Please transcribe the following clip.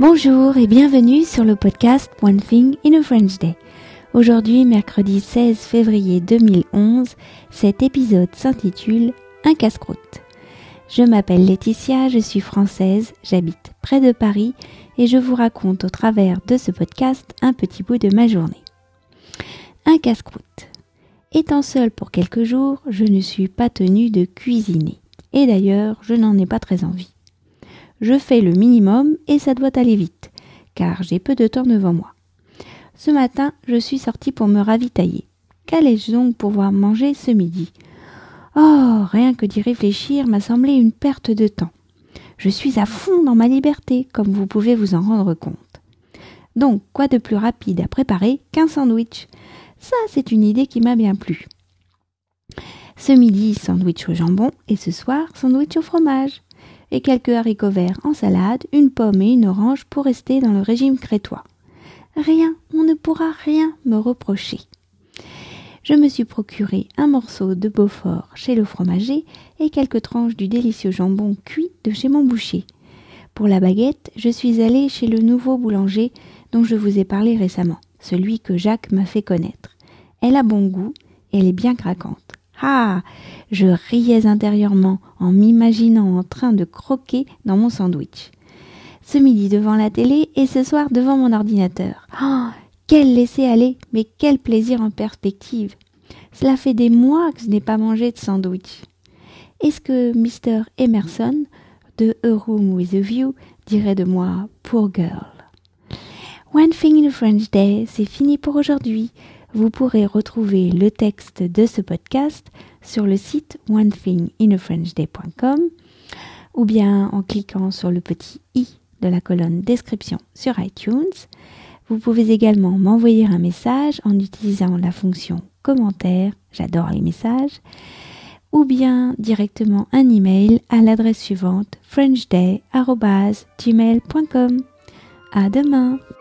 Bonjour et bienvenue sur le podcast One Thing in a French Day. Aujourd'hui, mercredi 16 février 2011, cet épisode s'intitule « Un casse-croûte ». Je m'appelle Laetitia, je suis française, j'habite près de Paris et je vous raconte au travers de ce podcast un petit bout de ma journée. Un casse-croûte. Étant seule pour quelques jours, je ne suis pas tenue de cuisiner. Et d'ailleurs, je n'en ai pas très envie. Je fais le minimum et ça doit aller vite, car j'ai peu de temps devant moi. Ce matin, je suis sortie pour me ravitailler. Qu'allais-je donc pouvoir manger ce midi ? Oh, rien que d'y réfléchir m'a semblé une perte de temps. Je suis à fond dans ma liberté, comme vous pouvez vous en rendre compte. Donc, quoi de plus rapide à préparer qu'un sandwich ? Ça, c'est une idée qui m'a bien plu. Ce midi, sandwich au jambon et ce soir, sandwich au fromage. Et quelques haricots verts en salade, une pomme et une orange pour rester dans le régime crétois. Rien, on ne pourra rien me reprocher. Je me suis procuré un morceau de Beaufort chez le fromager et quelques tranches du délicieux jambon cuit de chez mon boucher. Pour la baguette, je suis allée chez le nouveau boulanger dont je vous ai parlé récemment, celui que Jacques m'a fait connaître. Elle a bon goût et elle est bien craquante. Ah, je riais intérieurement en m'imaginant en train de croquer dans mon sandwich. Ce midi devant la télé et ce soir devant mon ordinateur. Oh, quel laisser-aller, mais quel plaisir en perspective. Cela fait des mois que je n'ai pas mangé de sandwich. Est-ce que Mr. Emerson de A Room with a View dirait de moi « Poor girl ». One Thing in a French Day, c'est fini pour aujourd'hui. Vous pourrez retrouver le texte de ce podcast sur le site onethinginafrenchday.com ou bien en cliquant sur le petit i de la colonne description sur iTunes. Vous pouvez également m'envoyer un message en utilisant la fonction commentaire, j'adore les messages, ou bien directement un email à l'adresse suivante frenchday@gmail.com. À demain!